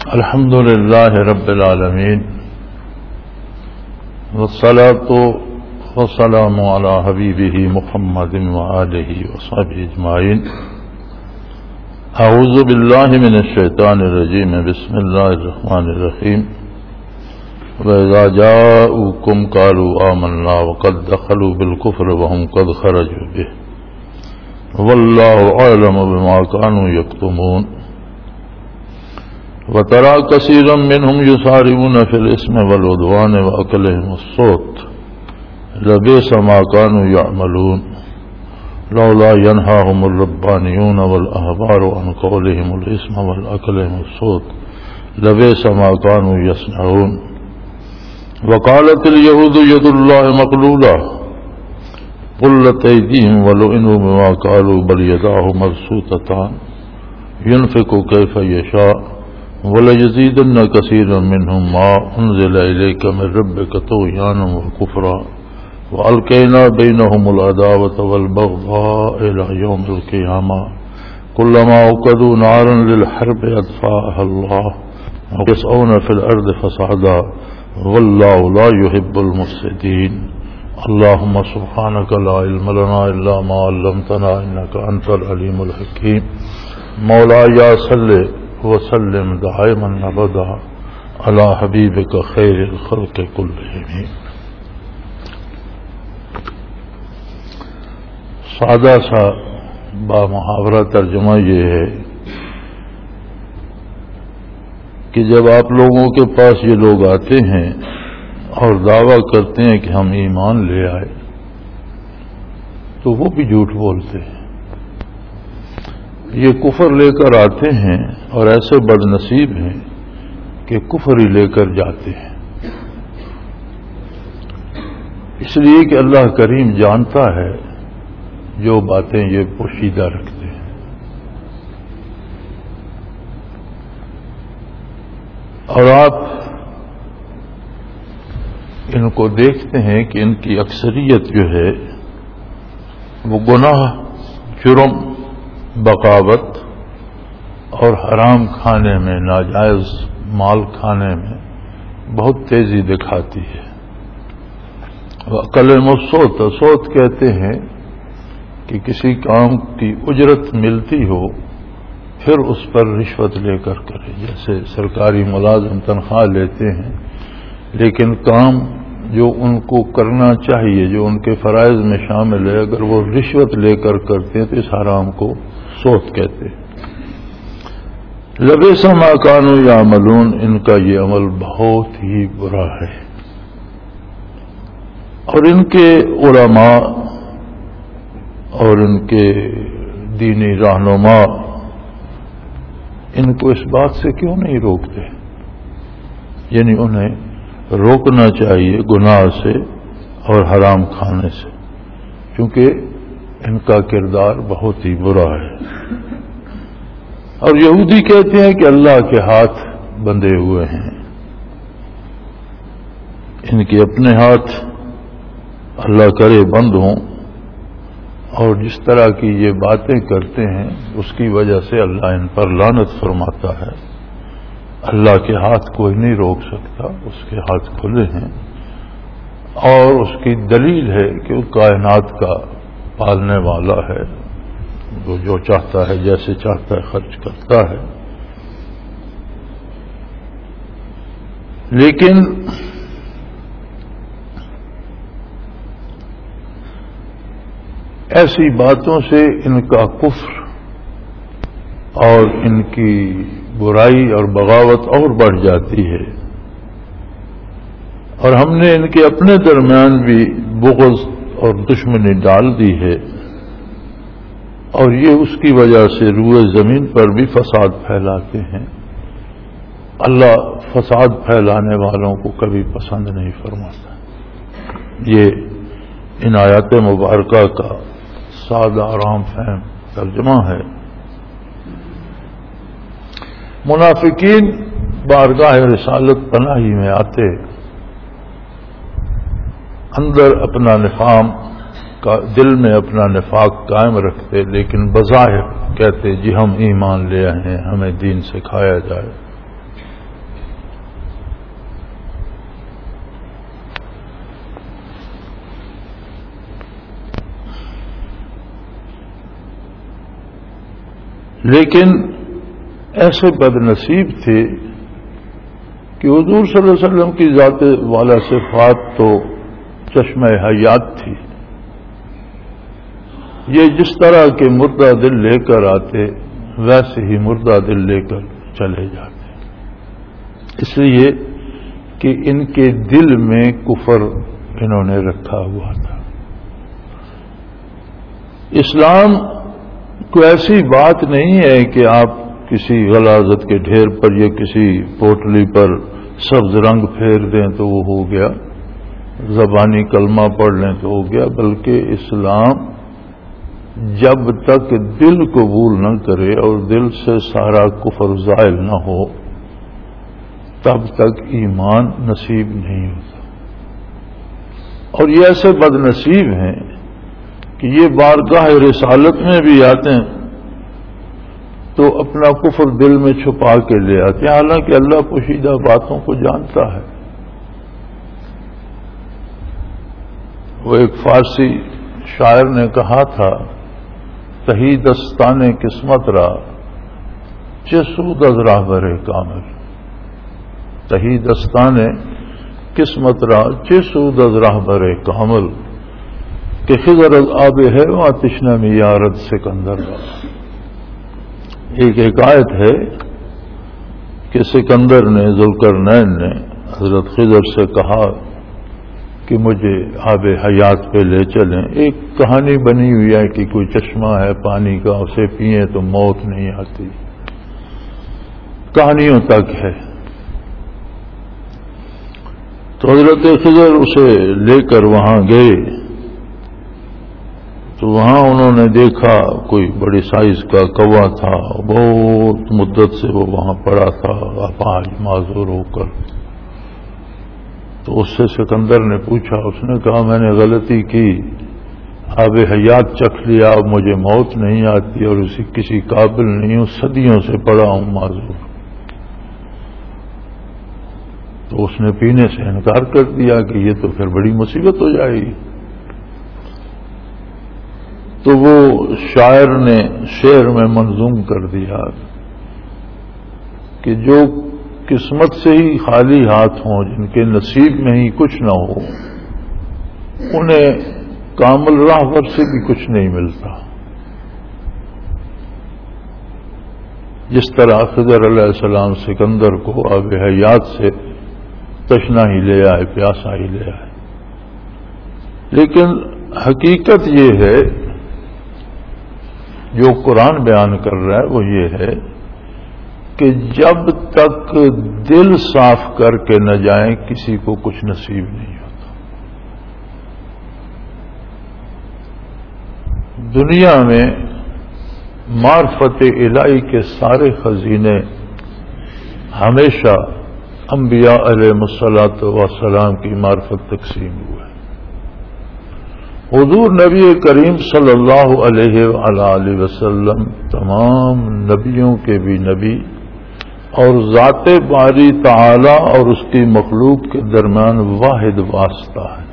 الحمد للہ رب العالمین والصلاة والسلام علی حبیبہ محمد وآلہ وصحبہ اجمعین. اعوذ باللہ من الشیطان الرجیم. بسم اللہ الرحمن الرحیم. وَإِذَا جَاءُوكُمْ قَالُوا آمَنَّا وَقَدْ دَخَلُوا بِالْكُفْرِ وَهُمْ قَدْ خَرَجُوا بِهِ وَاللَّهُ أَعْلَمُ بِمَا كَانُوا يَكْتُمُونَ. وَتَرَى كَثِيرًا مِّنْهُمْ يُسَارِعُونَ فِي الْإِثْمِ وَالْعُدْوَانِ وَأَكْلِهِمُ السُّحْتَ لَبِئْسَ مَا كَانُوا يَعْمَلُونَ. لولا ينهاهم الربانيون والأحبار عن قولهم الإثم وأكلهم السحت لبئس ما كانوا يصنعون. وقالت اليهود يد الله مغلولة غلت أيديهم ولعنوا بما قالوا بل يداه مبسوطتان ينفق كيف يشاء وليزيدن كثيرا منهم ما أنزل إليك من ربك طغيانا وكفرا وألقينا بينهم العداوة والبغضاء إلى يوم القيامة كلما أوقدوا نارا للحرب أطفأها الله ويسعون في الأرض فسادا والله لا يحب المفسدين. اللهم سبحانك لا علم لنا إلا ما علمتنا إنك أنت العليم الحكيم. مولاي صل وسلم دائما أبدا على حبيبك خير الخلق كلهم. سادہ سا بامحاورہ ترجمہ یہ ہے کہ جب آپ لوگوں کے پاس یہ لوگ آتے ہیں اور دعویٰ کرتے ہیں کہ ہم ایمان لے آئے تو وہ بھی جھوٹ بولتے ہیں. یہ کفر لے کر آتے ہیں اور ایسے بد نصیب ہیں کہ کفر ہی لے کر جاتے ہیں. اس لیے کہ اللہ کریم جانتا ہے جو باتیں یہ پوشیدہ رکھتے ہیں. اور آپ ان کو دیکھتے ہیں کہ ان کی اکثریت جو ہے وہ گناہ، جرم، بغاوت اور حرام کھانے میں، ناجائز مال کھانے میں بہت تیزی دکھاتی ہے. وَأَكْلِهِمُ السُّحْتَ، سوت کہتے ہیں کہ کسی کام کی اجرت ملتی ہو پھر اس پر رشوت لے کر کرے. جیسے سرکاری ملازم تنخواہ لیتے ہیں لیکن کام جو ان کو کرنا چاہیے، جو ان کے فرائض میں شامل ہے، اگر وہ رشوت لے کر کرتے ہیں تو اس حرام کو سوت کہتے ہیں. لبئس ما كانوا يعملون، ان کا یہ عمل بہت ہی برا ہے. اور ان کے علماء اور ان کے دینی رہنما ان کو اس بات سے کیوں نہیں روکتے؟ یعنی انہیں روکنا چاہیے گناہ سے اور حرام کھانے سے، کیونکہ ان کا کردار بہت ہی برا ہے. اور یہودی کہتے ہیں کہ اللہ کے ہاتھ بندھے ہوئے ہیں، ان کے اپنے ہاتھ اللہ کرے بند ہوں، اور جس طرح کی یہ باتیں کرتے ہیں اس کی وجہ سے اللہ ان پر لعنت فرماتا ہے. اللہ کے ہاتھ کوئی نہیں روک سکتا، اس کے ہاتھ کھلے ہیں. اور اس کی دلیل ہے کہ وہ کائنات کا پالنے والا ہے، وہ جو چاہتا ہے جیسے چاہتا ہے خرچ کرتا ہے. لیکن ایسی باتوں سے ان کا کفر اور ان کی برائی اور بغاوت اور بڑھ جاتی ہے. اور ہم نے ان کے اپنے درمیان بھی بغض اور دشمنی ڈال دی ہے، اور یہ اس کی وجہ سے روئے زمین پر بھی فساد پھیلاتے ہیں. اللہ فساد پھیلانے والوں کو کبھی پسند نہیں فرماتا. یہ ان آیات مبارکہ کا سادہ آرام فہم ترجمہ ہے. منافقین بارگاہ رسالت پناہی میں آتے، اندر اپنا نفاق کا، دل میں اپنا نفاق قائم رکھتے، لیکن بظاہر کہتے جی ہم ایمان لے آئے ہیں، ہمیں دین سکھایا جائے. لیکن ایسے بد نصیب تھے کہ حضور صلی اللہ علیہ وسلم کی ذات والا صفات تو چشمہ حیات تھی. یہ جس طرح کے مردہ دل لے کر آتے ویسے ہی مردہ دل لے کر چلے جاتے، اس لیے کہ ان کے دل میں کفر انہوں نے رکھا ہوا تھا. اسلام کوئی ایسی بات نہیں ہے کہ آپ کسی غلاظت کے ڈھیر پر یا کسی پوٹلی پر سبز رنگ پھیر دیں تو وہ ہو گیا، زبانی کلمہ پڑھ لیں تو ہو گیا، بلکہ اسلام جب تک دل قبول نہ کرے اور دل سے سارا کفر زائل نہ ہو تب تک ایمان نصیب نہیں ہوتا. اور یہ ایسے بد نصیب ہیں کہ یہ بارگاہ رسالت میں بھی آتے ہیں تو اپنا کفر دل میں چھپا کے لے آتے ہیں، حالانکہ اللہ پوشیدہ باتوں کو جانتا ہے. وہ ایک فارسی شاعر نے کہا تھا، تہی دستان قسمت را چه سود از راہبر کامل. تہی دستان قسمت را چه سود از راہبر کامل کہ خضر از آب ہے وہاں تشنہ میں یارد سکندر را. ایک حکایت ہے کہ سکندر نے ذوالقرنین نے حضرت خضر سے کہا کہ مجھے آب حیات پہ لے چلیں. ایک کہانی بنی ہوئی ہے کہ کوئی چشمہ ہے پانی کا، اسے پئیں تو موت نہیں آتی، کہانیوں تک ہے. تو حضرت خضر اسے لے کر وہاں گئے تو وہاں انہوں نے دیکھا کوئی بڑی سائز کا کوا تھا، بہت مدت سے وہ وہاں پڑا تھا اپاہج معذور ہو کر. تو اس سے سکندر نے پوچھا، اس نے کہا میں نے غلطی کی، آب حیات چکھ لیا، اب مجھے موت نہیں آتی اور اسی کسی قابل نہیں ہوں، صدیوں سے پڑا ہوں معذور. تو اس نے پینے سے انکار کر دیا کہ یہ تو پھر بڑی مصیبت ہو جائے گی. تو وہ شاعر نے شعر میں منظوم کر دیا کہ جو قسمت سے ہی خالی ہاتھ ہوں، جن کے نصیب میں ہی کچھ نہ ہو، انہیں کامل راہبر سے بھی کچھ نہیں ملتا. جس طرح خضر علیہ السلام سکندر کو آب حیات سے تشنا ہی لے آئے، پیاسا ہی لے آئے. لیکن حقیقت یہ ہے جو قرآن بیان کر رہا ہے وہ یہ ہے کہ جب تک دل صاف کر کے نہ جائیں کسی کو کچھ نصیب نہیں ہوتا. دنیا میں معرفت الہی کے سارے خزینے ہمیشہ انبیاء علیہ الصلوۃ والسلام کی معرفت تقسیم ہوئے. حضور نبی کریم صلی اللہ علیہ وآلہ وسلم تمام نبیوں کے بھی نبی اور ذات باری تعالی اور اس کی مخلوق کے درمیان واحد واسطہ ہے.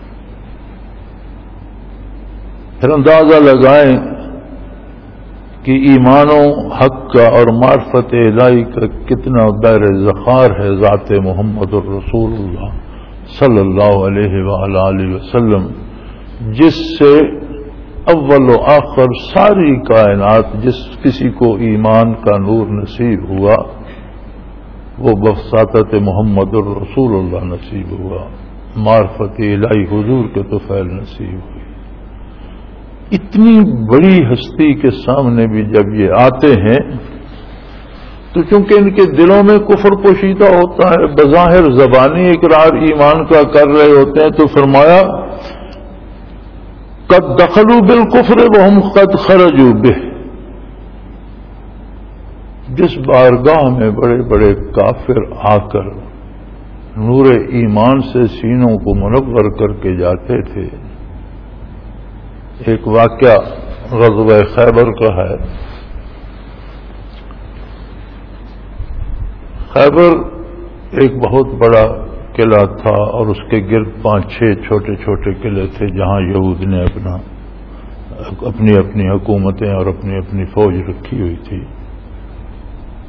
پھر اندازہ لگائیں کہ ایمان و حق کا اور معرفت الہی کا کتنا دائر ذخار ہے ذات محمد الرسول اللہ صلی اللہ علیہ وآلہ وسلم، جس سے اول و آخر ساری کائنات جس کسی کو ایمان کا نور نصیب ہوا وہ بواسطہ محمد الرسول اللہ نصیب ہوا، معرفت الہی حضور کے طفیل نصیب ہوئی. اتنی بڑی ہستی کے سامنے بھی جب یہ آتے ہیں تو چونکہ ان کے دلوں میں کفر پوشیدہ ہوتا ہے، بظاہر زبانی اقرار ایمان کا کر رہے ہوتے ہیں، تو فرمایا قد دخلوا بالکفر وهم قد خرجوا به. جس بارگاہ میں بڑے بڑے کافر آ کر نور ایمان سے سینوں کو منور کر کے جاتے تھے. ایک واقعہ غزوہ خیبر کا ہے. خیبر ایک بہت بڑا قلعہ تھا اور اس کے گرد 5-6 چھوٹے چھوٹے قلعے تھے جہاں یہود نے اپنی اپنی حکومتیں اور اپنی اپنی فوج رکھی ہوئی تھی.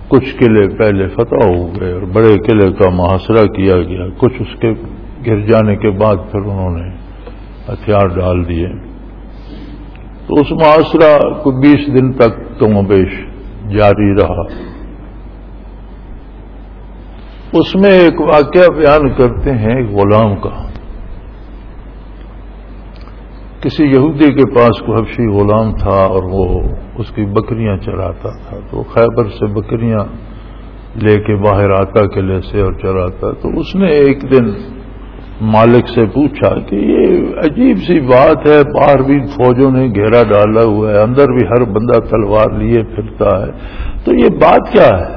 کچھ قلعے پہلے فتح ہو گئے اور بڑے قلعے کا محاصرہ کیا گیا، کچھ اس کے گر جانے کے بعد پھر انہوں نے ہتھیار ڈال دیے. تو اس محاصرہ کو 20 دن تک کم و بیش جاری رہا. اس میں ایک واقعہ بیان کرتے ہیں ایک غلام کا. کسی یہودی کے پاس کوئی حبشی غلام تھا اور وہ اس کی بکریاں چراتا تھا. تو خیبر سے بکریاں لے کے باہر آتا قلعے سے اور چراتا. تو اس نے ایک دن مالک سے پوچھا کہ یہ عجیب سی بات ہے، باہر بھی فوجوں نے گھیرا ڈالا ہوا ہے، اندر بھی ہر بندہ تلوار لیے پھرتا ہے، تو یہ بات کیا ہے؟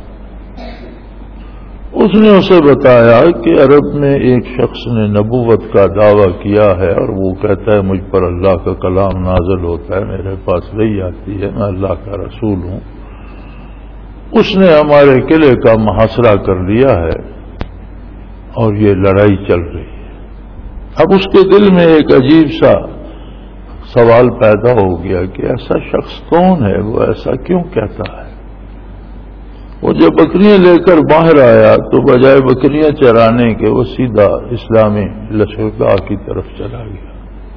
اس نے اسے بتایا کہ عرب میں ایک شخص نے نبوت کا دعویٰ کیا ہے اور وہ کہتا ہے مجھ پر اللہ کا کلام نازل ہوتا ہے، میرے پاس وحی آتی ہے، میں اللہ کا رسول ہوں. اس نے ہمارے قلعے کا محاصرہ کر لیا ہے اور یہ لڑائی چل رہی ہے. اب اس کے دل میں ایک عجیب سا سوال پیدا ہو گیا کہ ایسا شخص کون ہے، وہ ایسا کیوں کہتا ہے؟ وہ جب بکریاں لے کر باہر آیا تو بجائے بکریاں چرانے کے وہ سیدھا اسلامی لشکرگاہ کی طرف چلا گیا.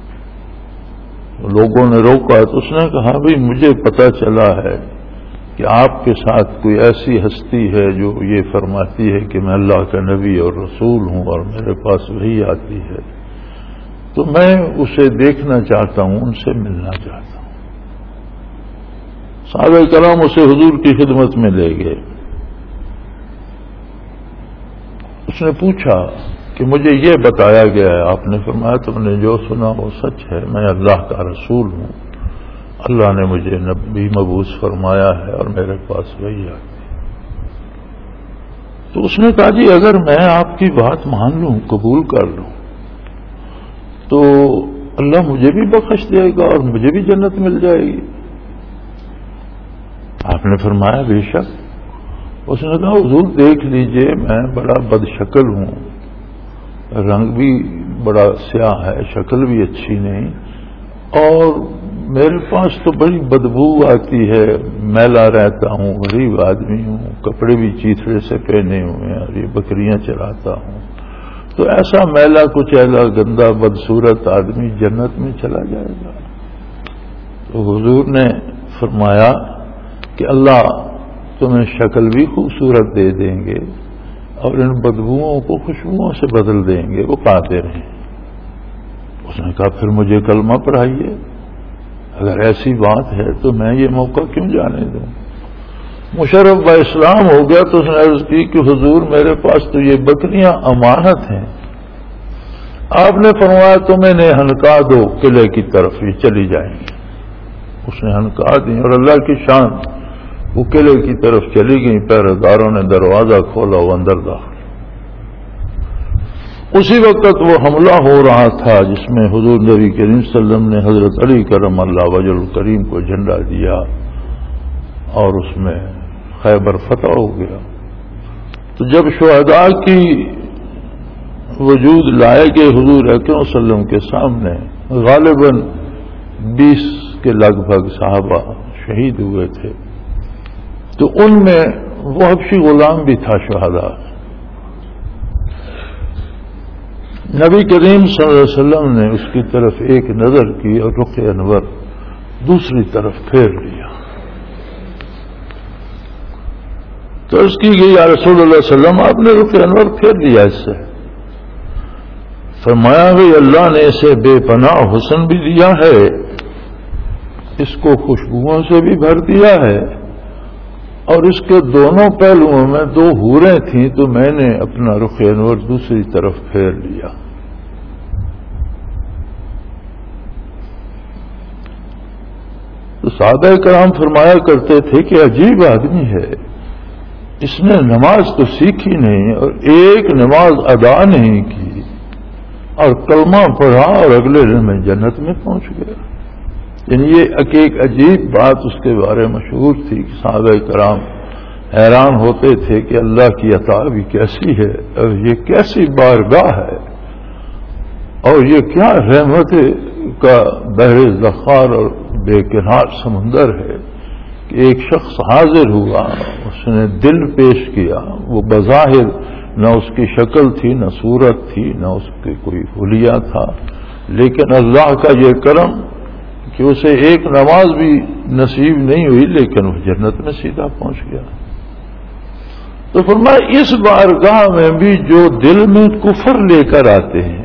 لوگوں نے روکا تو اس نے کہا بھئی مجھے پتہ چلا ہے کہ آپ کے ساتھ کوئی ایسی ہستی ہے جو یہ فرماتی ہے کہ میں اللہ کا نبی اور رسول ہوں اور میرے پاس وحی آتی ہے، تو میں اسے دیکھنا چاہتا ہوں، ان سے ملنا چاہتا ہوں. صحابہ کرام اسے حضور کی خدمت میں لے گئے. اس نے پوچھا کہ مجھے یہ بتایا گیا ہے. آپ نے فرمایا تم نے جو سنا وہ سچ ہے، میں اللہ کا رسول ہوں، اللہ نے مجھے نبی مبعوث فرمایا ہے اور میرے پاس وحی آتی ہے. تو اس نے کہا جی اگر میں آپ کی بات مان لوں، قبول کر لوں، تو اللہ مجھے بھی بخش دے گا اور مجھے بھی جنت مل جائے گی. آپ نے فرمایا بے شک. اس نے کہا حضور دیکھ لیجئے میں بڑا بد شکل ہوں، رنگ بھی بڑا سیاہ ہے، شکل بھی اچھی نہیں، اور میرے پاس تو بڑی بدبو آتی ہے، میلا رہتا ہوں، غریب آدمی ہوں، کپڑے بھی چیتھڑے سے پہنے ہوئے ہیں اور یہ بکریاں چراتا ہوں، تو ایسا میلا کچیلا گندا بدصورت آدمی جنت میں چلا جائے گا؟ تو حضور نے فرمایا کہ اللہ تمہیں شکل بھی خوبصورت دے دیں گے اور ان بدبوؤں کو خوشبوؤں سے بدل دیں گے، وہ پاتے رہیں. اس نے کہا پھر مجھے کلمہ پڑھائیے، اگر ایسی بات ہے تو میں یہ موقع کیوں جانے دوں. مشرف با اسلام ہو گیا تو اس نے عرض کی کہ حضور میرے پاس تو یہ بکریاں امانت ہیں، آپ نے فرمایا تو میں نے ہنکا دو قلعے کی طرف، یہ چلی جائیں گے. اس نے ہنکا دی اور اللہ کی شان وہ قلعے کی طرف چلی گئی. پہرے داروں نے دروازہ کھولا، وہ اندر داخل. اسی وقت وہ حملہ ہو رہا تھا جس میں حضور نبی کریم صلی اللہ علیہ وسلم نے حضرت علی کرم اللہ وجہ الکریم کو جھنڈا دیا اور اس میں خیبر فتح ہو گیا. تو جب شہداء کی وجود لائے گئے حضور اکرم صلی اللہ علیہ وسلم کے سامنے، غالباً 20 کے لگ بھگ صحابہ شہید ہوئے تھے، تو ان میں وہ حبشی غلام بھی تھا شہداء. نبی کریم صلی اللہ علیہ وسلم نے اس کی طرف ایک نظر کی اور رخ انور دوسری طرف پھیر لیا. تو عرض کی گئی یا رسول اللہ صلی اللہ علیہ وسلم آپ نے رخ انور پھیر لیا اس سے؟ فرمایا کہ اللہ نے اسے بے پناہ حسن بھی دیا ہے، اس کو خوشبوؤں سے بھی بھر دیا ہے، اور اس کے دونوں پہلوؤں میں 2 حوریں تھیں تو میں نے اپنا رخ انور دوسری طرف پھیر لیا. تو صحابہ کرام فرمایا کرتے تھے کہ عجیب آدمی ہے، اس نے نماز تو سیکھی نہیں اور ایک نماز ادا نہیں کی اور کلمہ پڑھا اور اگلے دن میں جنت میں پہنچ گیا. یعنی یہ ایک عجیب بات اس کے بارے میں مشہور تھی کہ صحابہ کرام حیران ہوتے تھے کہ اللہ کی عطا بھی کیسی ہے اور یہ کیسی بارگاہ ہے اور یہ کیا رحمت کا بحر ذخار اور بے کنار سمندر ہے کہ ایک شخص حاضر ہوا، اس نے دل پیش کیا، وہ بظاہر نہ اس کی شکل تھی، نہ صورت تھی، نہ اس کی کوئی حلیہ تھا، لیکن اللہ کا یہ کرم کہ اسے ایک نماز بھی نصیب نہیں ہوئی، لیکن وہ جنت میں سیدھا پہنچ گیا۔ تو فرمایا اس بارگاہ میں بھی جو دل میں کفر لے کر آتے ہیں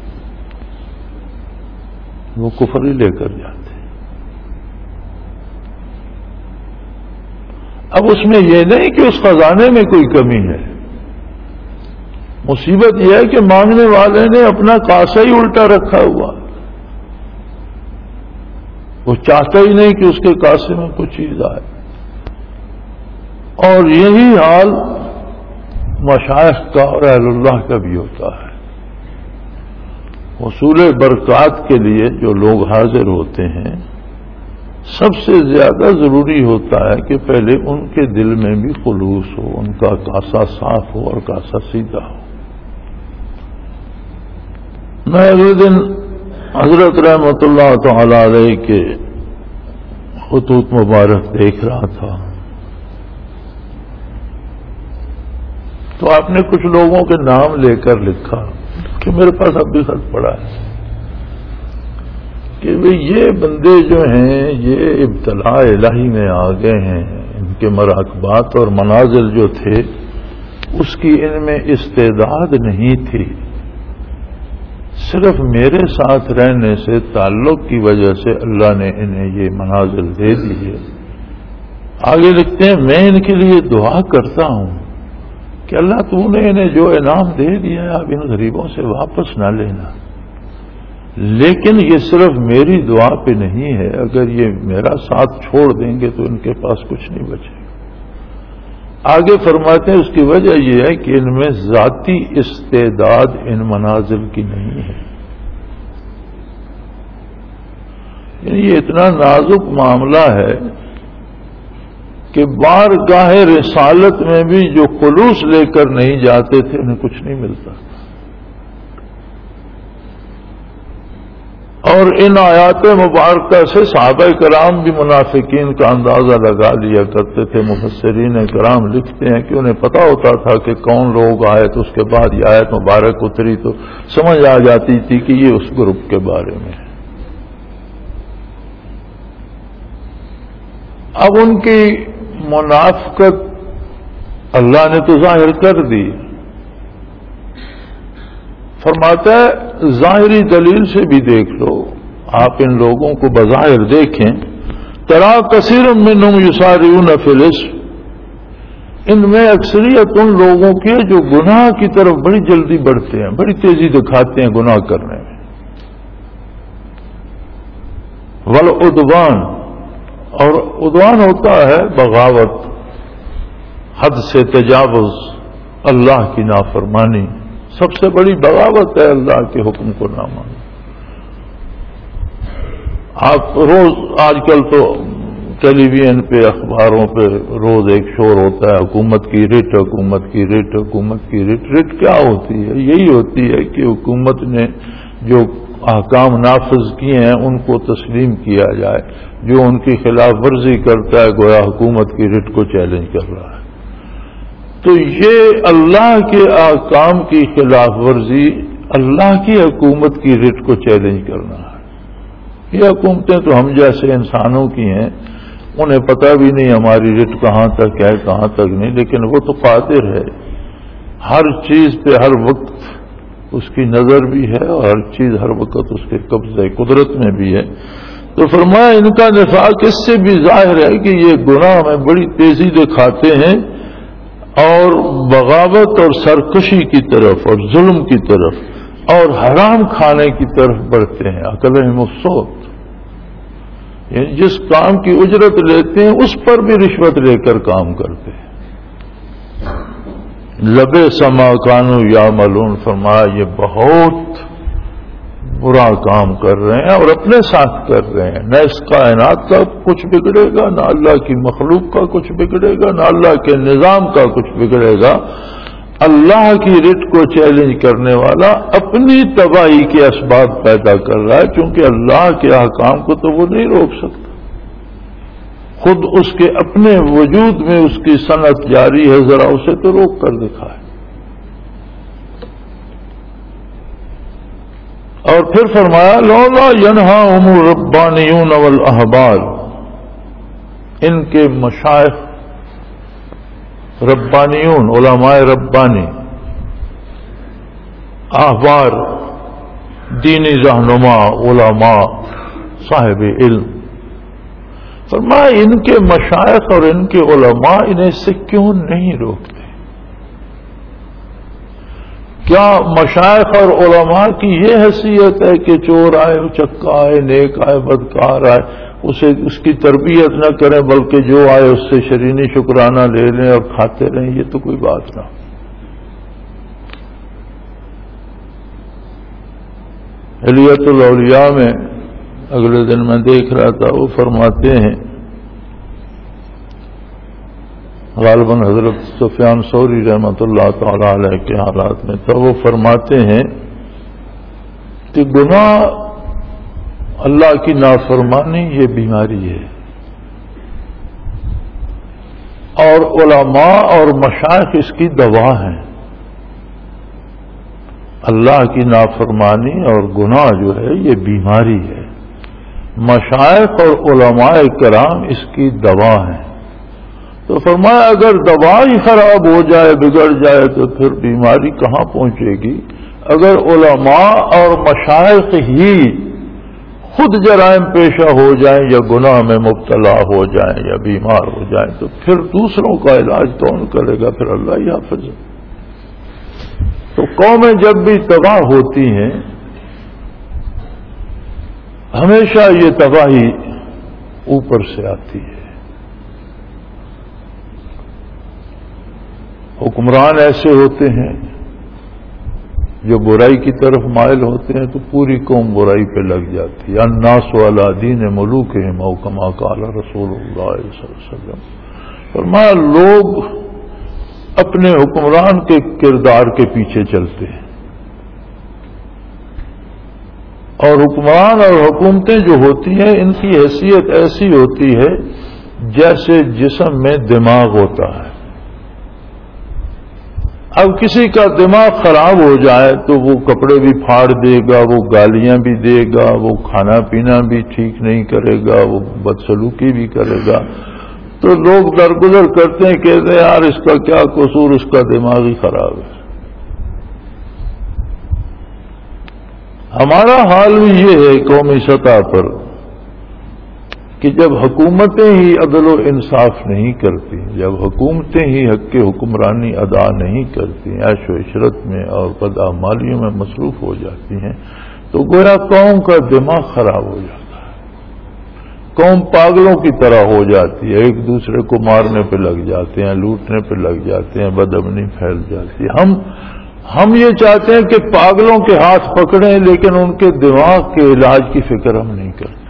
وہ کفر ہی لے کر جاتے ہیں۔ اب اس میں یہ نہیں کہ اس خزانے میں کوئی کمی ہے، مصیبت یہ ہے کہ مانگنے والے نے اپنا کاسا ہی الٹا رکھا ہوا، وہ چاہتا ہی نہیں کہ اس کے کاسے میں کچھ چیز آئے۔ اور یہی حال مشائخ کا اور اہل اللہ کا بھی ہوتا ہے۔ حصول برکات کے لیے جو لوگ حاضر ہوتے ہیں، سب سے زیادہ ضروری ہوتا ہے کہ پہلے ان کے دل میں بھی خلوص ہو، ان کا کاسا صاف ہو اور کاسا سیدھا ہو۔ میں اگلے دن حضرت رحمۃ اللہ تعالی علیہ کے خطوط مبارک دیکھ رہا تھا، تو آپ نے کچھ لوگوں کے نام لے کر لکھا کہ میرے پاس اب بھی خط پڑا ہے کہ یہ بندے جو ہیں یہ ابتلاء الہی میں آ گئے ہیں، ان کے مراقبات اور منازل جو تھے اس کی ان میں استعداد نہیں تھی، صرف میرے ساتھ رہنے سے تعلق کی وجہ سے اللہ نے انہیں یہ منازل دے دی ہے۔ آگے لکھتے ہیں میں ان کے لیے دعا کرتا ہوں کہ اللہ تو نے انہیں جو انعام دے دیا ہے اب ان غریبوں سے واپس نہ لینا، لیکن یہ صرف میری دعا پہ نہیں ہے، اگر یہ میرا ساتھ چھوڑ دیں گے تو ان کے پاس کچھ نہیں بچے گا۔ آگے فرماتے ہیں اس کی وجہ یہ ہے کہ ان میں ذاتی استعداد ان منازل کی نہیں ہے، یعنی یہ اتنا نازک معاملہ ہے کہ بارگاہ رسالت میں بھی جو خلوص لے کر نہیں جاتے تھے انہیں کچھ نہیں ملتا۔ اور ان آیات مبارکہ سے صحابہ کرام بھی منافقین کا اندازہ لگا لیا کرتے تھے۔ مفسرین کرام لکھتے ہیں کہ انہیں پتا ہوتا تھا کہ کون لوگ آئے، تو اس کے بعد یہ آیت مبارک اتری تو سمجھ آ جاتی تھی کہ یہ اس گروپ کے بارے میں ہے۔ اب ان کی منافقت اللہ نے تو ظاہر کر دی، فرماتا ہے ظاہری دلیل سے بھی دیکھ لو، آپ ان لوگوں کو بظاہر دیکھیں، ترا کثیر منہم یسارعون فی الاسم، ان میں اکثریت ان لوگوں کی ہے جو گناہ کی طرف بڑی جلدی بڑھتے ہیں، بڑی تیزی دکھاتے ہیں گناہ کرنے میں، والعدوان، اور عدوان ہوتا ہے بغاوت، حد سے تجاوز، اللہ کی نافرمانی، سب سے بڑی بغاوت ہے اللہ کے حکم کو نہ ماننا۔ آپ روز آج کل تو ٹیلی ویژن پہ، اخباروں پہ روز ایک شور ہوتا ہے حکومت کی رٹ، حکومت کی رٹ، حکومت کی رٹ۔ رٹ کیا ہوتی ہے؟ یہی ہوتی ہے کہ حکومت نے جو احکام نافذ کیے ہیں ان کو تسلیم کیا جائے، جو ان کی خلاف ورزی کرتا ہے گویا حکومت کی رٹ کو چیلنج کر رہا ہے۔ تو یہ اللہ کے احکام کی خلاف ورزی اللہ کی حکومت کی رٹ کو چیلنج کرنا ہے۔ یہ حکومتیں تو ہم جیسے انسانوں کی ہیں، انہیں پتہ بھی نہیں ہماری رٹ کہاں تک ہے کہاں تک نہیں، لیکن وہ تو قادر ہے، ہر چیز پہ ہر وقت اس کی نظر بھی ہے اور ہر چیز ہر وقت اس کے قبضہ قدرت میں بھی ہے۔ تو فرمایا ان کا نفاق اس سے بھی ظاہر ہے کہ یہ گناہ میں بڑی تیزی دکھاتے ہیں اور بغاوت اور سرکشی کی طرف اور ظلم کی طرف اور حرام کھانے کی طرف بڑھتے ہیں۔ اکلہم السوت، یعنی جس کام کی اجرت لیتے ہیں اس پر بھی رشوت لے کر کام کرتے ہیں۔ لبئس ما کانوا یعملون، فرمایا یہ بہت برا کام کر رہے ہیں اور اپنے ساتھ کر رہے ہیں، نہ اس کائنات کا کچھ بگڑے گا، نہ اللہ کی مخلوق کا کچھ بگڑے گا، نہ اللہ کے نظام کا کچھ بگڑے گا۔ اللہ کی رٹ کو چیلنج کرنے والا اپنی تباہی کے اسباب پیدا کر رہا ہے، کیونکہ اللہ کے احکام کو تو وہ نہیں روک سکتا۔ خود اس کے اپنے وجود میں اس کی صنعت جاری ہے، ذرا اسے تو روک کر دکھائے۔ اور پھر فرمایا لولا ینہاہم الربانیون والاحبار، ان کے مشائخ ربانیون، علماء ربانی، احبار دینی رہنما، علماء صاحب علم، فرمایا ان کے مشائخ اور ان کے علماء انہیں سے کیوں نہیں روکتے؟ کیا مشائخ اور علماء کی یہ حیثیت ہے کہ چور آئے چکا آئے نیک آئے بدکار آئے اس کی تربیت نہ کریں، بلکہ جو آئے اس سے شرینی شکرانہ لے لیں اور کھاتے رہیں؟ یہ تو کوئی بات نہ۔ حلیت الاولیاء میں اگلے دن میں دیکھ رہا تھا، وہ فرماتے ہیں، غالباً حضرت سفیان ثوری رحمۃ اللہ تعالی علیہ کے حالات میں تھا، وہ فرماتے ہیں کہ گناہ، اللہ کی نافرمانی یہ بیماری ہے، اور علماء اور مشائخ اس کی دوا ہیں۔ اللہ کی نافرمانی اور گناہ جو ہے یہ بیماری ہے، مشائخ اور علماء کرام اس کی دوا ہیں۔ تو فرمایا اگر دوا ہی خراب ہو جائے، بگڑ جائے، تو پھر بیماری کہاں پہنچے گی؟ اگر علماء اور مشائخ ہی خود جرائم پیشہ ہو جائیں یا گناہ میں مبتلا ہو جائیں یا بیمار ہو جائیں، تو پھر دوسروں کا علاج کون کرے گا؟ پھر اللہ ہی حافظ ہے۔ تو قومیں جب بھی تباہ ہوتی ہیں، ہمیشہ یہ تباہی اوپر سے آتی ہے۔ حکمران ایسے ہوتے ہیں جو برائی کی طرف مائل ہوتے ہیں تو پوری قوم برائی پہ لگ جاتی ہے۔ الناس علی دین ملوکہم او کما قال رسول اللہ صلی اللہ علیہ وسلم، فرمایا لوگ اپنے حکمران کے کردار کے پیچھے چلتے ہیں، اور حکمران اور حکومتیں جو ہوتی ہیں ان کی حیثیت ایسی ہوتی ہے جیسے جسم میں دماغ ہوتا ہے۔ اب کسی کا دماغ خراب ہو جائے تو وہ کپڑے بھی پھاڑ دے گا، وہ گالیاں بھی دے گا، وہ کھانا پینا بھی ٹھیک نہیں کرے گا، وہ بدسلوکی بھی کرے گا۔ تو لوگ درگزر کرتے ہیں، کہتے ہیں یار اس کا کیا قصور، اس کا دماغ ہی خراب ہے۔ ہمارا حال بھی یہ ہے قومی سطح پر کہ جب حکومتیں ہی عدل و انصاف نہیں کرتی، جب حکومتیں ہی حق کی حکمرانی ادا نہیں کرتی، عیش و عشرت میں اور بداعمالیوں میں مصروف ہو جاتی ہیں، تو گویا قوم کا دماغ خراب ہو جاتا ہے، قوم پاگلوں کی طرح ہو جاتی ہے، ایک دوسرے کو مارنے پہ لگ جاتے ہیں، لوٹنے پہ لگ جاتے ہیں، بدامنی پھیل جاتی ہے۔ ہم یہ چاہتے ہیں کہ پاگلوں کے ہاتھ پکڑیں، لیکن ان کے دماغ کے علاج کی فکر ہم نہیں کرتے۔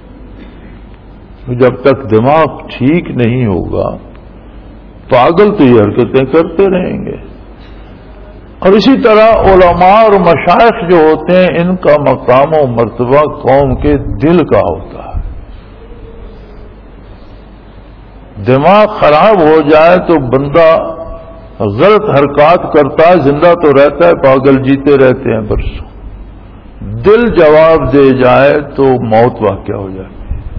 جب تک دماغ ٹھیک نہیں ہوگا پاگل تو یہ حرکتیں کرتے رہیں گے۔ اور اسی طرح علماء اور مشائخ جو ہوتے ہیں ان کا مقام و مرتبہ قوم کے دل کا ہوتا ہے۔ دماغ خراب ہو جائے تو بندہ غلط حرکات کرتا ہے، زندہ تو رہتا ہے، پاگل جیتے رہتے ہیں برسوں۔ دل جواب دے جائے تو موت واقع ہو جائے۔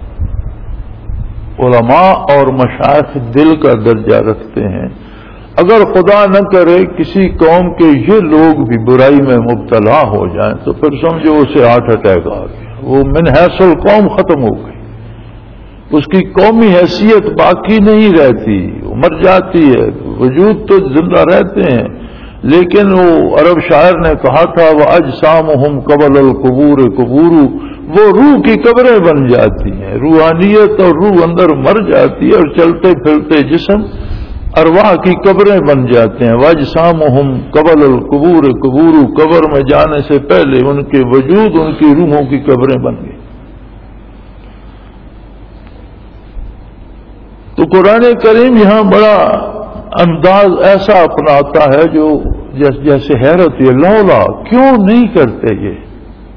علماء اور مشائخ دل کا درجہ رکھتے ہیں۔ اگر خدا نہ کرے کسی قوم کے یہ لوگ بھی برائی میں مبتلا ہو جائیں تو پھر سمجھو اسے ہارٹ اٹیک آ گیا، وہ من حیث القوم ختم ہو گئی، اس کی قومی حیثیت باقی نہیں رہتی، وہ مر جاتی ہے۔ وجود تو زندہ رہتے ہیں، لیکن وہ عرب شاعر نے کہا تھا وَأَجْسَامُهُمْ قَبْلَ الْقُبُورِ قُبُورُ، وہ روح کی قبریں بن جاتی ہیں، روحانیت اور روح اندر مر جاتی ہے، اور چلتے پھرتے جسم ارواح کی قبریں بن جاتے ہیں۔ وَأَجْسَامُهُمْ قَبْلَ الْقُبُورِ قُبُورُ، قبر میں جانے سے پہلے ان کے وجود ان کی روحوں کی قبریں بن گئی۔ تو قرآن کریم یہاں بڑا انداز ایسا اپناتا ہے جو جیسے حیرت ہے، لولا کیوں نہیں کرتے یہ؟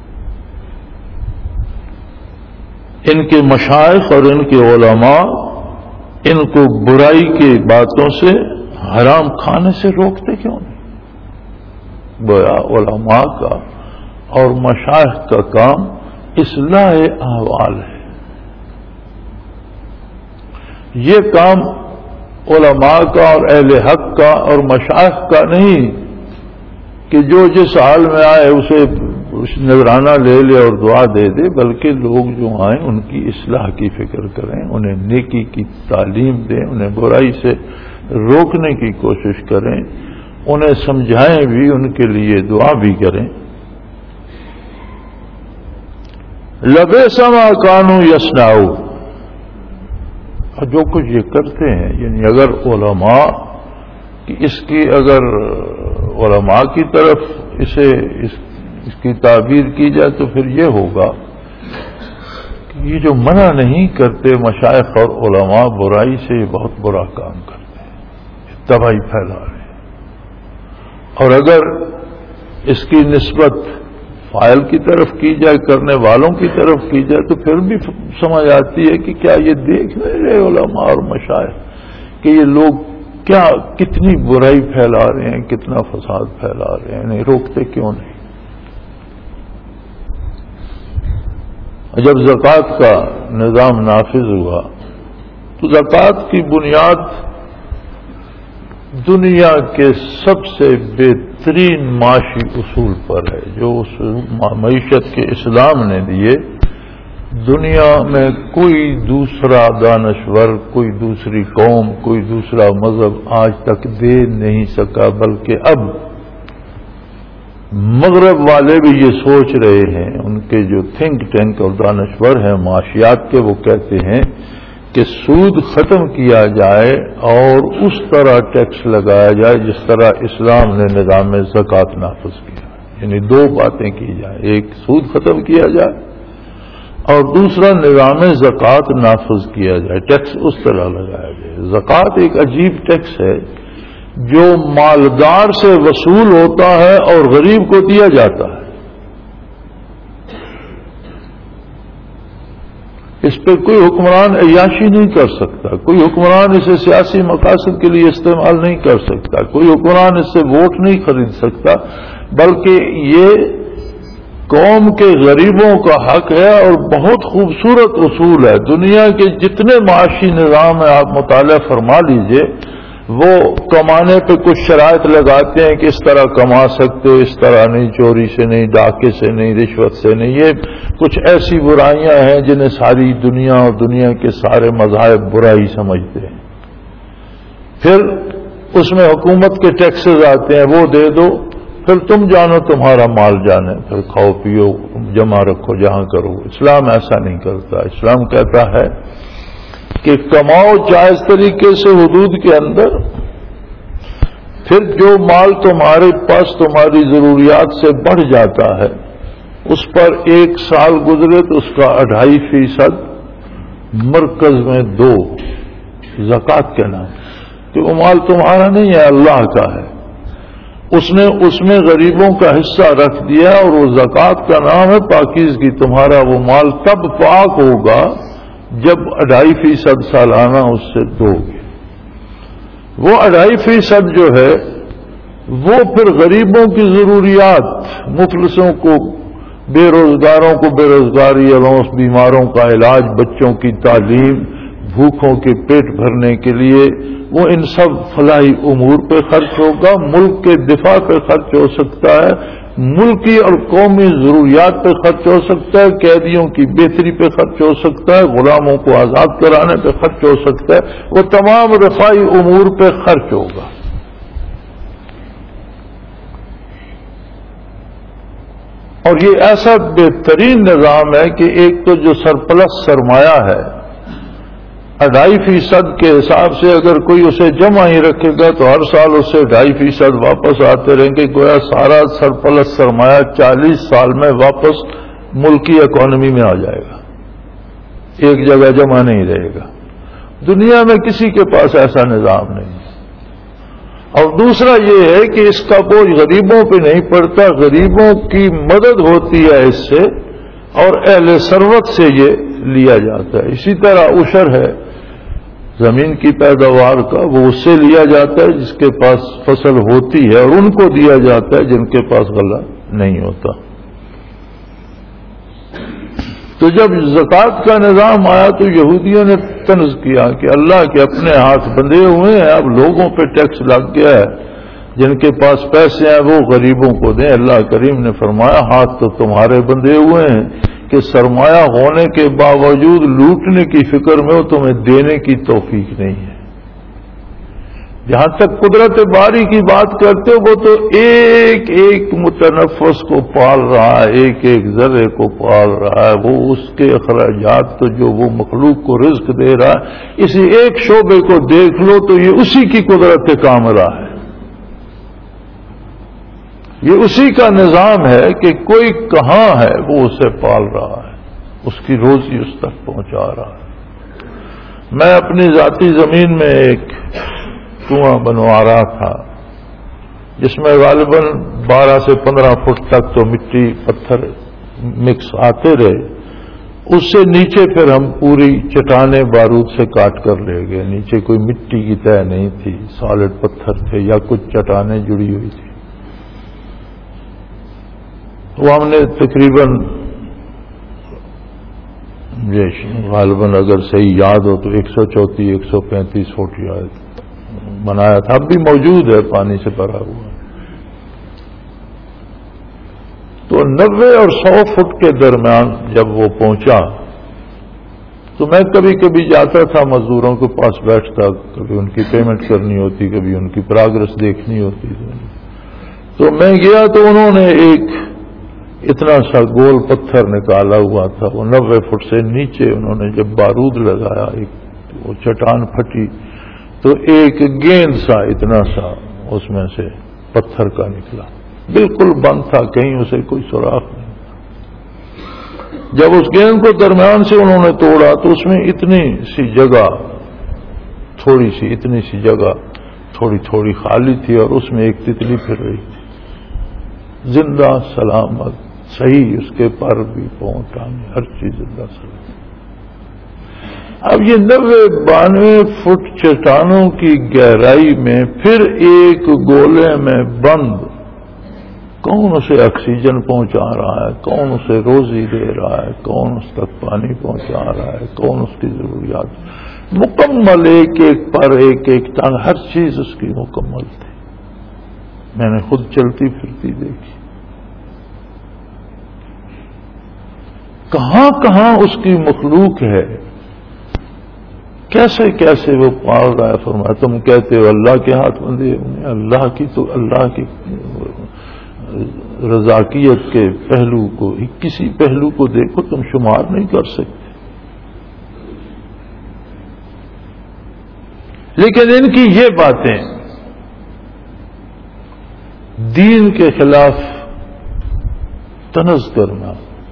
ان کے مشائخ اور ان کے علماء ان کو برائی کی باتوں سے، حرام کھانے سے روکتے کیوں نہیں؟ گویا علماء کا اور مشائخ کا کام اصلاح احوال ہے. یہ کام علماء کا اور اہل حق کا اور مشائخ کا نہیں کہ جو جس حال میں آئے اسے نذرانہ لے لے اور دعا دے دے، بلکہ لوگ جو آئیں ان کی اصلاح کی فکر کریں، انہیں نیکی کی تعلیم دیں، انہیں برائی سے روکنے کی کوشش کریں، انہیں سمجھائیں بھی، ان کے لیے دعا بھی کریں. لبئس ما کانوا یصنعون، اور جو کچھ یہ کرتے ہیں، یعنی اگر علماء اس کی اگر علماء کی طرف اس کی تعبیر کی جائے تو پھر یہ ہوگا کہ یہ جو منع نہیں کرتے مشائخ اور علماء برائی سے، یہ بہت برا کام کرتے ہیں، تباہی پھیلا رہے ہیں. اور اگر اس کی نسبت فاعل کی طرف کی جائے، کرنے والوں کی طرف کی جائے، تو پھر بھی سمجھ آتی ہے کہ کیا یہ دیکھ نہیں رہے علماء اور مشائخ کہ یہ لوگ کیا کتنی برائی پھیلا رہے ہیں، کتنا فساد پھیلا رہے ہیں، نہیں روکتے کیوں نہیں؟ جب زکوٰۃ کا نظام نافذ ہوا تو زکوٰۃ کی بنیاد دنیا کے سب سے بہترین معاشی اصول پر ہے، جو اس معیشت کے اسلام نے دیے. دنیا میں کوئی دوسرا دانشور، کوئی دوسری قوم، کوئی دوسرا مذہب آج تک دے نہیں سکا، بلکہ اب مغرب والے بھی یہ سوچ رہے ہیں، ان کے جو تھنک ٹینک اور دانشور ہیں معاشیات کے، وہ کہتے ہیں کہ سود ختم کیا جائے اور اس طرح ٹیکس لگایا جائے جس طرح اسلام نے نظام زکوٰۃ نافذ کیا. یعنی دو باتیں کی جائیں، ایک سود ختم کیا جائے اور دوسرا نظام زکوٰۃ نافذ کیا جائے، ٹیکس اس طرح لگایا جائے. زکوٰۃ ایک عجیب ٹیکس ہے جو مالدار سے وصول ہوتا ہے اور غریب کو دیا جاتا ہے. اس پہ کوئی حکمران عیاشی نہیں کر سکتا، کوئی حکمران اسے سیاسی مقاصد کے لیے استعمال نہیں کر سکتا، کوئی حکمران اس سے ووٹ نہیں خرید سکتا، بلکہ یہ قوم کے غریبوں کا حق ہے اور بہت خوبصورت اصول ہے. دنیا کے جتنے معاشی نظام ہیں آپ مطالعہ فرما لیجئے، وہ کمانے پہ کچھ شرائط لگاتے ہیں کہ اس طرح کما سکتے ہو، اس طرح نہیں، چوری سے نہیں، ڈاکے سے نہیں، رشوت سے نہیں. یہ کچھ ایسی برائیاں ہیں جنہیں ساری دنیا اور دنیا کے سارے مذاہب برائی سمجھتے ہیں. پھر اس میں حکومت کے ٹیکسز آتے ہیں، وہ دے دو، پھر تم جانو تمہارا مال جانے، پھر کھاؤ پیو جمع رکھو جہاں کرو. اسلام ایسا نہیں کرتا. اسلام کہتا ہے کہ کماؤ جائز طریقے سے حدود کے اندر، پھر جو مال تمہارے پاس تمہاری ضروریات سے بڑھ جاتا ہے اس پر 1 سال گزرے تو اس کا 2.5% مرکز میں دو، زکوٰۃ کے نام. کہ وہ مال تمہارا نہیں ہے، اللہ کا ہے. اس نے اس میں غریبوں کا حصہ رکھ دیا اور وہ زکوٰۃ کا نام ہے پاکیزگی. تمہارا وہ مال تب پاک ہوگا جب 2.5% سالانہ اس سے دو گے. وہ 2.5% جو ہے وہ پھر غریبوں کی ضروریات، مفلسوں کو، بے روزگاروں کو بے روزگاری، بیماروں کا علاج، بچوں کی تعلیم، بھوکوں کے پیٹ بھرنے کے لیے، وہ ان سب فلاحی امور پہ خرچ ہوگا. ملک کے دفاع پہ خرچ ہو سکتا ہے، ملکی اور قومی ضروریات پہ خرچ ہو سکتا ہے، قیدیوں کی بہتری پہ خرچ ہو سکتا ہے، غلاموں کو آزاد کرانے پہ خرچ ہو سکتا ہے. وہ تمام رفاہی امور پہ خرچ ہوگا. اور یہ ایسا بہترین نظام ہے کہ ایک تو جو سرپلس سرمایہ ہے 2.5% کے حساب سے اگر کوئی اسے جمع ہی رکھے گا تو ہر سال اسے 2.5% واپس آتے رہیں گے. گویا سارا سرپلس سرمایہ 40 سال میں واپس ملکی اکانومی میں آ جائے گا، ایک جگہ جمع نہیں رہے گا. دنیا میں کسی کے پاس ایسا نظام نہیں. اور دوسرا یہ ہے کہ اس کا بوجھ غریبوں پہ نہیں پڑتا، غریبوں کی مدد ہوتی ہے اس سے، اور اہل ثروت سے یہ لیا جاتا ہے. اسی طرح عشر ہے زمین کی پیداوار کا وہ اس سے لیا جاتا ہے جس کے پاس فصل ہوتی ہے، اور ان کو دیا جاتا ہے جن کے پاس غلہ نہیں ہوتا۔ تو جب زکوٰۃ کا نظام آیا تو یہودیوں نے طنز کیا کہ اللہ کے اپنے ہاتھ بندھے ہوئے ہیں، اب لوگوں پہ ٹیکس لگ گیا ہے، جن کے پاس پیسے ہیں وہ غریبوں کو دیں۔ اللہ کریم نے فرمایا ہاتھ تو تمہارے بندھے ہوئے ہیں کہ سرمایہ ہونے کے باوجود لوٹنے کی فکر میں وہ تمہیں دینے کی توفیق نہیں ہے۔ جہاں تک قدرت باری کی بات کرتے ہو، وہ تو ایک ایک متنفس کو پال رہا ہے، ایک ایک ذرے کو پال رہا ہے، وہ اس کے اخراجات تو جو وہ مخلوق کو رزق دے رہا ہے، اسی ایک شعبے کو دیکھ لو تو یہ اسی کی قدرت کاملہ ہے، یہ اسی کا نظام ہے کہ کوئی کہاں ہے وہ اسے پال رہا ہے، اس کی روزی اس تک پہنچا رہا ہے۔ میں اپنی ذاتی زمین میں ایک کنواں بنوا رہا تھا جس میں غالباً 12 سے 15 فٹ تک تو مٹی پتھر مکس آتے رہے، اس سے نیچے پھر ہم پوری چٹانیں بارود سے کاٹ کر لے گئے، نیچے کوئی مٹی کی تہ نہیں تھی، سالڈ پتھر تھے یا کچھ چٹانیں جڑی ہوئی تھی۔ وہ ہم نے تقریباً غالباً اگر صحیح یاد ہو تو 134 135 فٹ یاد بنایا تھا، اب بھی موجود ہے، پانی سے بھرا ہوا۔ تو 90 اور 100 فٹ کے درمیان جب وہ پہنچا تو میں کبھی کبھی جاتا تھا، مزدوروں کے پاس بیٹھتا، کبھی ان کی پیمنٹ کرنی ہوتی، کبھی ان کی پراگرس دیکھنی ہوتی۔ تو میں گیا تو انہوں نے ایک اتنا سا گول پتھر نکالا ہوا تھا، وہ 90 فٹ سے نیچے انہوں نے جب بارود لگایا، ایک وہ چٹان پھٹی تو ایک گیند سا اتنا سا اس میں سے پتھر کا نکلا، بالکل بند تھا، کہیں اسے کوئی سوراخ نہیں۔ جب اس گیند کو درمیان سے انہوں نے توڑا تو اس میں اتنی سی جگہ تھوڑی تھوڑی خالی تھی، اور اس میں ایک تتلی پھر رہی تھی، زندہ سلامت، صحیح، اس کے پر بھی پاؤں ٹانگیں ہر چیز زندہ سلامت۔ اب یہ 90-92 فٹ چٹانوں کی گہرائی میں پھر ایک گولے میں بند، کون اسے آکسیجن پہنچا رہا ہے، کون اسے روزی دے رہا ہے، کون اس تک پانی پہنچا رہا ہے، کون اس کی ضروریات، مکمل ایک ایک پر ایک ایک ٹانگ، ہر چیز اس کی مکمل تھی۔ میں نے خود چلتی پھرتی دیکھی، کہاں کہاں اس کی مخلوق ہے، کیسے کیسے وہ پال رہا ہے۔ فرمایا تم کہتے ہو اللہ کے ہاتھ بندھے ہوئے، اللہ کی رضاکیت کے پہلو کو، کسی پہلو کو دیکھو، تم شمار نہیں کر سکتے۔ لیکن ان کی یہ باتیں دین کے خلاف طنز کرنا،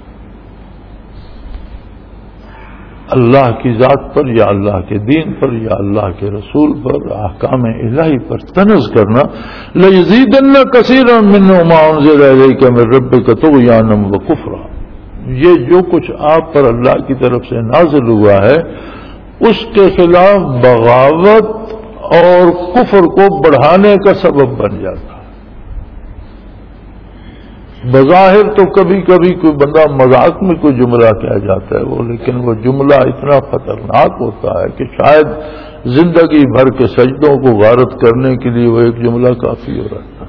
اللہ کی ذات پر یا اللہ کے دین پر یا اللہ کے رسول پر، احکام الہی پر طنز کرنا، لَيَزِيدَنَّ كَثِيرًا مِّنْهُم مَّا أُنزِلَ إِلَيْكَ مِن رَّبِّكَ طُغْيَانًا وَكُفْرًا۔ یہ جو کچھ آپ پر اللہ کی طرف سے نازل ہوا ہے اس کے خلاف بغاوت اور کفر کو بڑھانے کا سبب بن جاتا ہے۔ بظاہر تو کبھی کبھی کوئی بندہ مذاق میں کوئی جملہ کہہ جاتا ہے لیکن وہ جملہ اتنا خطرناک ہوتا ہے کہ شاید زندگی بھر کے سجدوں کو غارت کرنے کے لیے وہ ایک جملہ کافی ہو رہتا ہے۔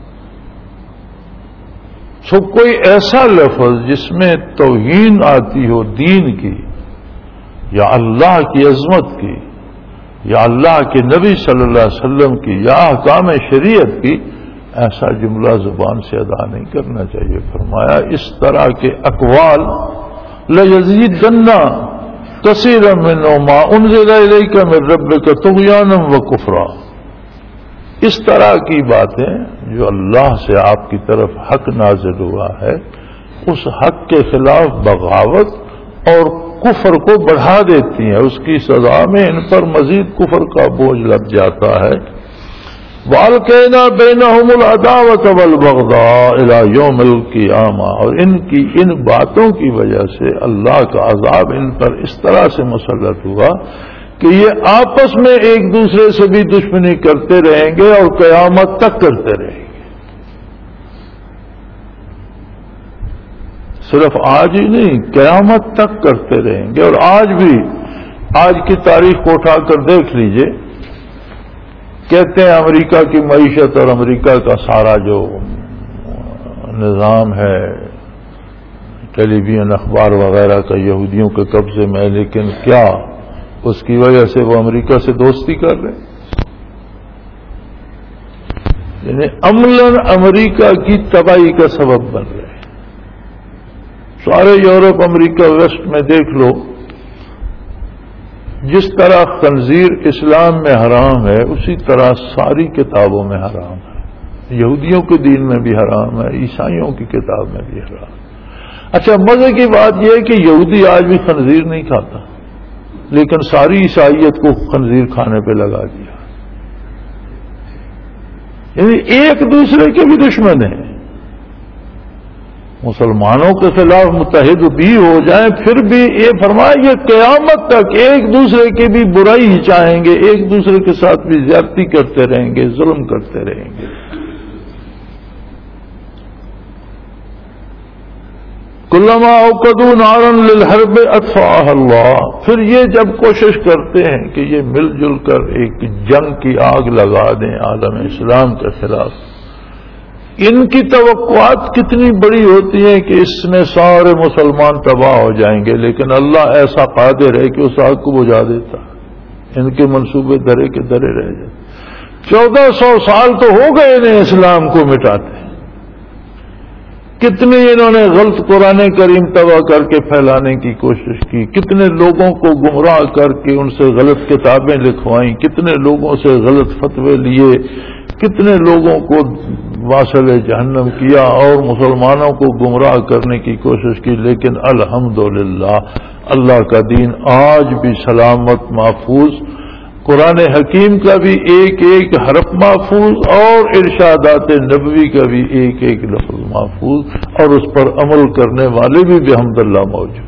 سو کوئی ایسا لفظ جس میں توہین آتی ہو دین کی یا اللہ کی عظمت کی یا اللہ کے نبی صلی اللہ علیہ وسلم کی یا احکام شریعت کی، ایسا جملہ زبان سے ادا نہیں کرنا چاہیے۔ فرمایا اس طرح کے اقوال لَيَزِيدَنَّ كَثِيرًا مِّنْهُم مَّا أُنزِلَ إِلَيْكَ مِن رَّبِّكَ طُغْيَانًا وَكُفْرًا، اس طرح کی باتیں جو اللہ سے آپ کی طرف حق نازل ہوا ہے اس حق کے خلاف بغاوت اور کفر کو بڑھا دیتی ہیں، اس کی سزا میں ان پر مزید کفر کا بوجھ لگ جاتا ہے۔ وَأَلْقَيْنَا بَيْنَهُمُ الْعَدَاوَةَ وَالْبَغْضَاءَ إِلَىٰ يَوْمِ الْقِيَامَةِ، اور ان باتوں کی وجہ سے اللہ کا عذاب ان پر اس طرح سے مسلط ہوا کہ یہ آپس میں ایک دوسرے سے بھی دشمنی کرتے رہیں گے اور قیامت تک کرتے رہیں گے. صرف آج ہی نہیں، قیامت تک کرتے رہیں گے. اور آج بھی، آج کی تاریخ کو اٹھا کر دیکھ لیجئے. کہتے ہیں امریکہ کی معیشت اور امریکہ کا سارا جو نظام ہے، ٹیلی ویژن اخبار وغیرہ کا یہودیوں کے قبضے میں، لیکن کیا اس کی وجہ سے وہ امریکہ سے دوستی کر رہے ہیں؟ یعنی عملاً امریکہ کی تباہی کا سبب بن رہے ہیں. سارے یورپ، امریکہ، ویسٹ میں دیکھ لو، جس طرح خنزیر اسلام میں حرام ہے اسی طرح ساری کتابوں میں حرام ہے. یہودیوں کے دین میں بھی حرام ہے، عیسائیوں کی کتاب میں بھی حرام ہے. اچھا، مزے کی بات یہ ہے کہ یہودی آج بھی خنزیر نہیں کھاتا، لیکن ساری عیسائیت کو خنزیر کھانے پہ لگا دیا. یعنی ایک دوسرے کے بھی دشمن ہیں. مسلمانوں کے خلاف متحد بھی ہو جائیں پھر بھی یہ فرمایا یہ قیامت تک ایک دوسرے کی بھی برائی ہی چاہیں گے، ایک دوسرے کے ساتھ بھی زیادتی کرتے رہیں گے، ظلم کرتے رہیں گے. کلما اوقدوا نارا للحرب اطفاها اللہ. پھر یہ جب کوشش کرتے ہیں کہ یہ مل جل کر ایک جنگ کی آگ لگا دیں عالم اسلام کے خلاف، ان کی توقعات کتنی بڑی ہوتی ہیں کہ اس میں سارے مسلمان تباہ ہو جائیں گے، لیکن اللہ ایسا قادر ہے کہ اس آگ کو بجھا دیتا. ان کے منصوبے درے کے درے رہ جاتے. 1400 سال تو ہو گئے انہیں اسلام کو مٹاتے. کتنے انہوں نے غلط قرآن کریم تباہ کر کے پھیلانے کی کوشش کی، کتنے لوگوں کو گمراہ کر کے ان سے غلط کتابیں لکھوائیں، کتنے لوگوں سے غلط فتوے لیے، کتنے لوگوں کو واصل جہنم کیا اور مسلمانوں کو گمراہ کرنے کی کوشش کی. لیکن الحمدللہ اللہ کا دین آج بھی سلامت محفوظ، قرآن حکیم کا بھی ایک ایک حرف محفوظ اور ارشادات نبوی کا بھی ایک ایک لفظ محفوظ، اور اس پر عمل کرنے والے بھی بحمداللہ موجود.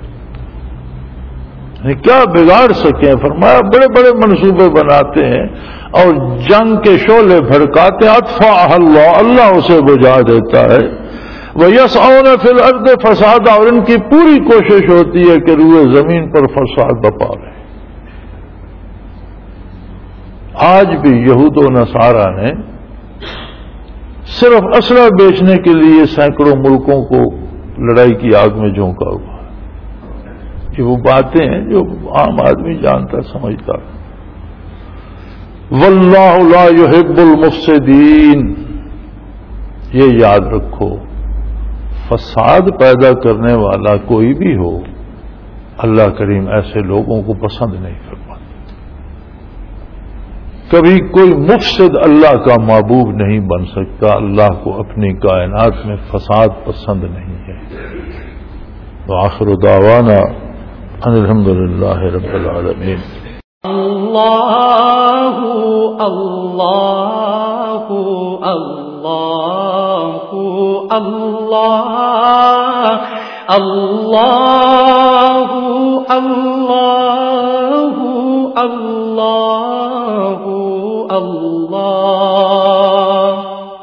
کیا بگاڑ سکیں؟ فرمایا بڑے بڑے منصوبے بناتے ہیں اور جنگ کے شعلے بھڑکاتے ہیں. اطفاء اللہ، اللہ اسے بجھا دیتا ہے. وَيَسْعَوْنَ فِي الْأَرْضِ فَسَادًا، اور ان کی پوری کوشش ہوتی ہے کہ روئے زمین پر فساد بپا رہے. آج بھی یہود و نصارہ نے صرف اسلحہ بیچنے کے لیے سینکڑوں ملکوں کو لڑائی کی آگ میں جھونکا ہوا. یہ وہ باتیں ہیں جو عام آدمی جانتا سمجھتا. واللہ لا يحب المفسدین. یہ یاد رکھو، فساد پیدا کرنے والا کوئی بھی ہو، اللہ کریم ایسے لوگوں کو پسند نہیں کرتا. کبھی کوئی مفسد اللہ کا محبوب نہیں بن سکتا. اللہ کو اپنی کائنات میں فساد پسند نہیں ہے. وآخر دعوانا ان الحمدللہ رب العالمین. اللہ اللہ اللہ اللہ اللہ اللہ اللہ اللہ.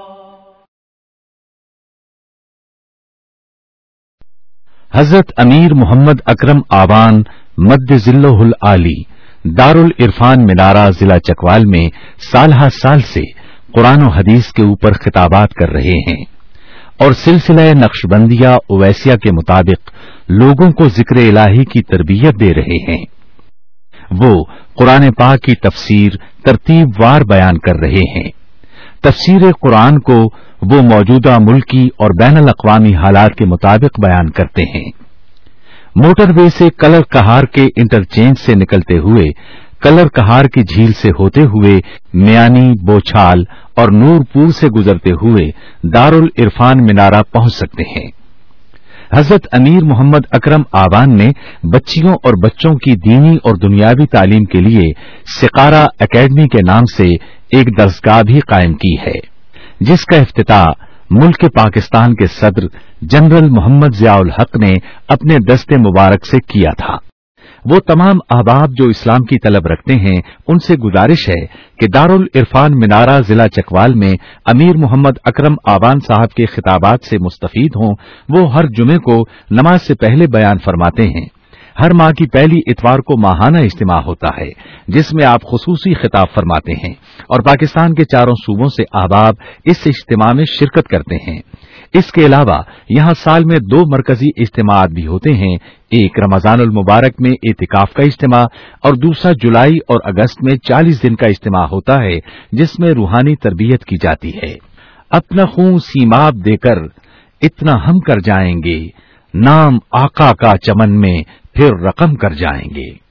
حضرت امیر محمد اکرم آوان مد ذلہ العالی دارالعرفان منارہ ضلع چکوال میں سالہ سال سے قرآن و حدیث کے اوپر خطابات کر رہے ہیں اور سلسلہ نقشبندیہ اویسیہ کے مطابق لوگوں کو ذکر الہی کی تربیت دے رہے ہیں. وہ قرآن پاک کی تفسیر ترتیب وار بیان کر رہے ہیں. تفسیر قرآن کو وہ موجودہ ملکی اور بین الاقوامی حالات کے مطابق بیان کرتے ہیں. موٹر وے سے کلر کہار کے انٹرچینج سے نکلتے ہوئے کلر کہار کی جھیل سے ہوتے ہوئے میانی، بوچھال اور نورپور سے گزرتے ہوئے دارالعرفان منارہ پہنچ سکتے ہیں. حضرت امیر محمد اکرم آوان نے بچیوں اور بچوں کی دینی اور دنیاوی تعلیم کے لیے سقارہ اکیڈمی کے نام سے ایک درسگاہ بھی قائم کی ہے، جس کا افتتاح ملک پاکستان کے صدر جنرل محمد ضیاء الحق نے اپنے دست مبارک سے کیا تھا. وہ تمام احباب جو اسلام کی طلب رکھتے ہیں انسے گزارش ہے کہ دارل عرفان منارہ ضلع چکوال میں امیر محمد اکرم آوان صاحب کے خطابات سے مستفید ہوں۔ وہ ہر جمعے کو نماز سے پہلے بیان فرماتے ہیں۔ ہر ماہ کی پہلی اتوار کو ماہانہ اجتماع ہوتا ہے جس میں آپ خصوصی خطاب فرماتے ہیں اور پاکستان کے چاروں صوبوں سے احباب اس اجتماع میں شرکت کرتے ہیں۔ اس کے علاوہ یہاں سال میں 2 مرکزی اجتماعات بھی ہوتے ہیں، ایک رمضان المبارک میں اعتکاف کا اجتماع اور دوسرا جولائی اور اگست میں 40 دن کا اجتماع ہوتا ہے جس میں روحانی تربیت کی جاتی ہے۔ اپنا خون سیماب دے کر اتنا ہم کر جائیں گے، نام آقا کا چمن میں پھر رقم کر جائیں گے۔